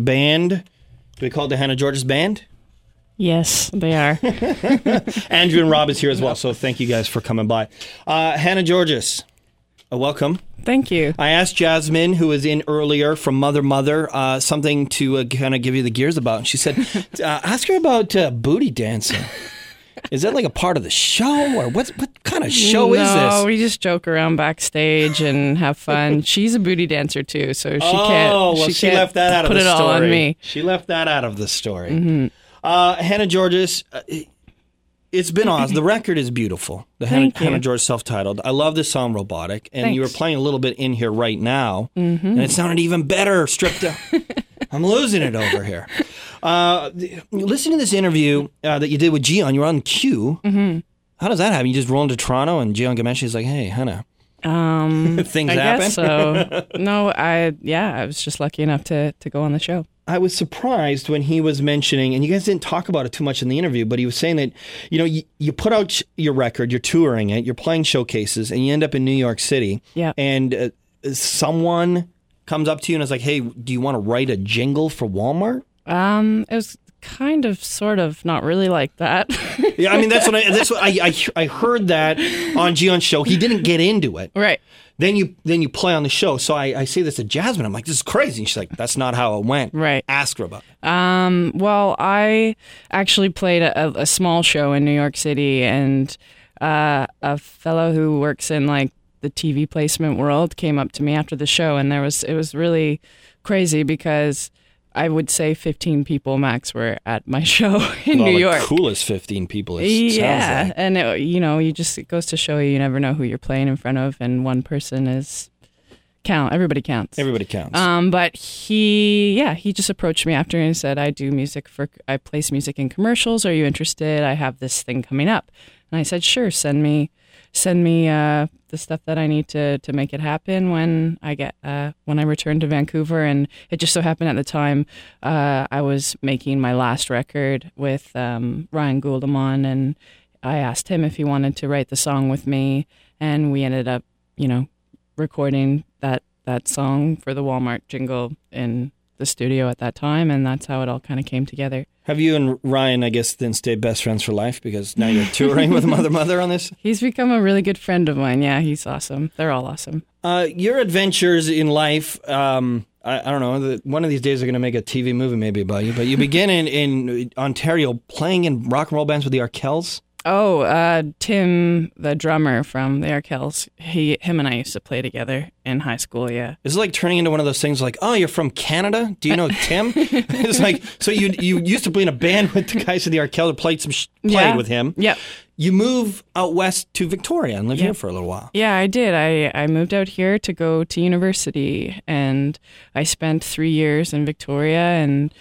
band. Do we call it the Hannah Georges Band? Yes, they are. Andrew and Rob is here as well, so thank you guys for coming by. Hannah Georges, welcome. Thank you. I asked Jasmine, who was in earlier from Mother, something to kind of give you the gears about. And she said, ask her about booty dancing. Is that like a part of the show, or what kind of show is this? No, we just joke around backstage and have fun. She's a booty dancer too, so she can't. Oh, well, she left that out of the story. Put it all on me. She left that out of the story. Mm-hmm. Hannah Georges, it's been awesome. The record is beautiful. The Hannah Georges self-titled. I love the song "Robotic," and Thanks. you were playing a little bit in here right now, and it sounded even better stripped down. I'm losing it over here. Listen to this interview that you did with Gian. You were on Q. Mm-hmm. How does that happen? You just roll into Toronto and Gian Ghomeshi is like, "Hey, Hannah, things I happen." Guess so. No, I was just lucky enough to go on the show. I was surprised when he was mentioning, and you guys didn't talk about it too much in the interview, but he was saying that, you put out your record, you're touring it, you're playing showcases, and you end up in New York City. Yeah. And someone comes up to you and is like, "Hey, do you want to write a jingle for Walmart?" It was kind of, sort of, not really like that. Yeah, I mean, that's what I heard that on Gion's show. He didn't get into it. Right. Then you play on the show. So I say this to Jasmine. I'm like, "This is crazy." And she's like, "That's not how it went." Right. Ask her about it. Well, I actually played a small show in New York City, and a fellow who works in like the TV placement world came up to me after the show, and it was really crazy because I would say 15 people max were at my show in New York. The coolest 15 people. Yeah, sounds like. and it goes to show you never know who you're playing in front of, and one person everybody counts. Everybody counts. But he just approached me after and said, I place music in commercials. Are you interested? I have this thing coming up. And I said, sure, send me the stuff that I need to make it happen when I return to Vancouver. And it just so happened at the time I was making my last record with Ryan Gouldemont, and I asked him if he wanted to write the song with me, and we ended up, recording that song for the Walmart jingle in the studio at that time, and that's how it all kind of came together. Have you and Ryan, I guess, then stayed best friends for life because now you're touring with Mother on this? He's become a really good friend of mine. Yeah, he's awesome. They're all awesome. Your adventures in life, I don't know, one of these days they're going to make a TV movie maybe about you, but you begin in Ontario playing in rock and roll bands with the Arkells. Oh, Tim, the drummer from the Arkells, him and I used to play together in high school, yeah. Is it like turning into one of those things like, "Oh, you're from Canada? Do you know Tim?" It's like, so you used to play in a band with the guys of the Arkells, played with him. Yep. You move out west to Victoria and live here for a little while. Yeah, I did. I moved out here to go to university, and I spent 3 years in Victoria, and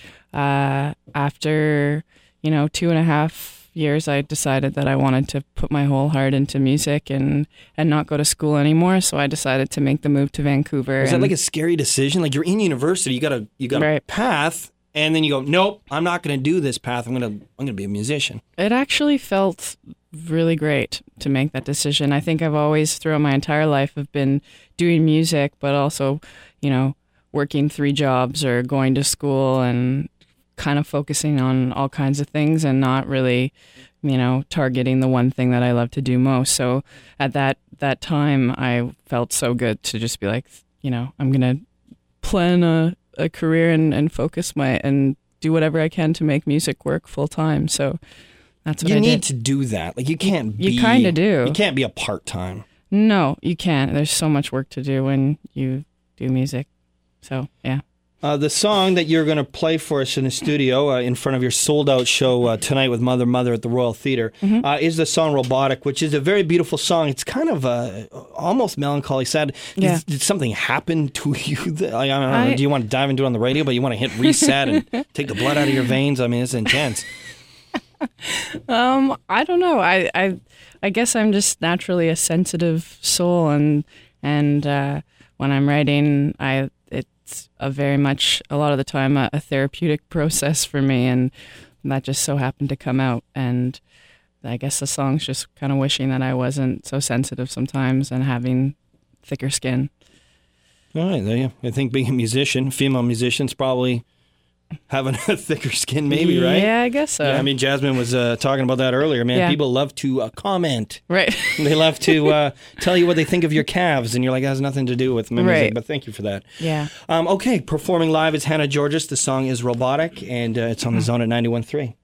after, 2.5 years, I decided that I wanted to put my whole heart into music and not go to school anymore. So I decided to make the move to Vancouver. Was that like a scary decision? Like, you're in university, you got a path, and then you go, "Nope, I'm not going to do this path. I'm going to be a musician." It actually felt really great to make that decision. I think I've always, throughout my entire life, have been doing music, but also, working 3 jobs or going to school and kind of focusing on all kinds of things and not really, targeting the one thing that I love to do most. So at that time, I felt so good to just be like, I'm going to plan a career and focus and do whatever I can to make music work full time. So that's what I did. You need to do that. Like, you can't be... You kind of do. You can't be a part-time. No, you can't. There's so much work to do when you do music. So, yeah. The song that you're going to play for us in the studio in front of your sold-out show tonight with Mother at the Royal Theatre is the song "Robotic," which is a very beautiful song. It's kind of almost melancholy, sad. Yeah. Did something happen to you? I don't know. Do you want to dive into it on the radio, but you want to hit reset and take the blood out of your veins? I mean, it's intense. I don't know. I guess I'm just naturally a sensitive soul, and when I'm writing, it's very much a lot of the time a therapeutic process for me, and that just so happened to come out. And I guess the song's just kind of wishing that I wasn't so sensitive sometimes and having thicker skin. All right, there you go. I think being a musician, female musician's probably having a thicker skin, maybe, right? Yeah, I guess so. Yeah, I mean, Jasmine was talking about that earlier, man. Yeah. People love to comment. Right. They love to tell you what they think of your calves, and you're like, it has nothing to do with my music, Right. but thank you for that. Yeah. Okay, performing live is Hannah Georges. The song is Robotic, and it's on the Zone at 91.3.